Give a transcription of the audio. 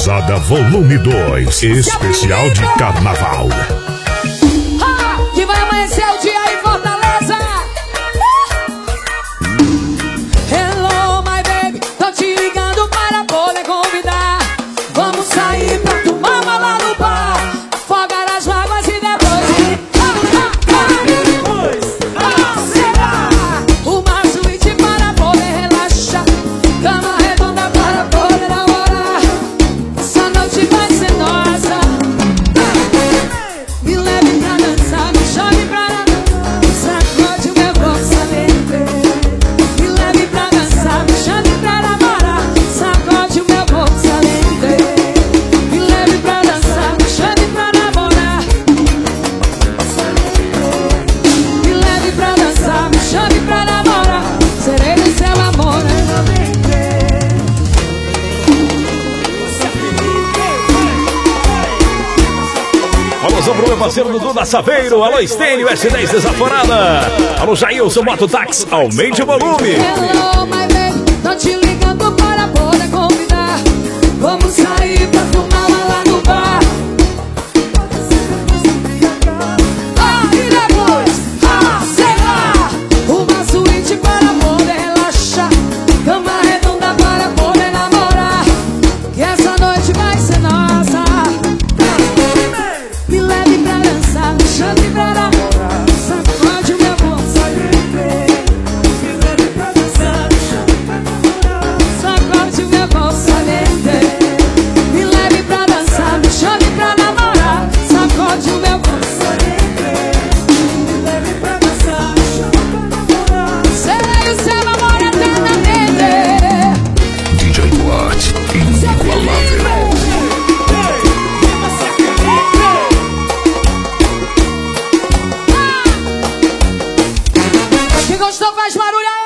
Pesada Volume 2, especial de carnaval. Que vai amanhecer o dia em Fortaleza. Hello, my baby, tô te ligando para poder convidar. Vamos sair pra tomar uma lá no bar, afogar as mágoas e depois será uma suíte para poder relaxar, cama redonda para poder namorar. Essa noite vai ser nossa. Me leve pra dançar, me chame pra sacode o meu corpo alegre. Me leve pra dançar, me chame pra namorar, sacode o meu corpo alegre. Me leve pra dançar, me chame pra namorar. Me leve pra dançar, me chame pra namorar. Serei do seu amor. Alôzão pro meu parceiro Dudu da Saveiro. Alô, Estênio, S10 Desaforada. Alô, Jailson, Mototáxi, aumente o volume. Hello, my baby, tô te ligando para poder convidar. Vamos sair pra fumar uma lá no bar. E depois, sei lá, uma suíte para poder relaxar, cama redonda para poder namorar. Que essa noite vai ser nossa. Me leve pra dançar, me chame pra namorar, sacode o meu corpo alegre. Me leve pra dançar, me chame pra namorar, sacode o meu corpo alegre. Me leve pra dançar, me chame pra namorar, sacode o meu corpo alegre. Me leve pra dançar, me chame pra namorar, serei o seu amor eternamente. DJ Duarte, inigualável. Quem gostou faz barulho aí.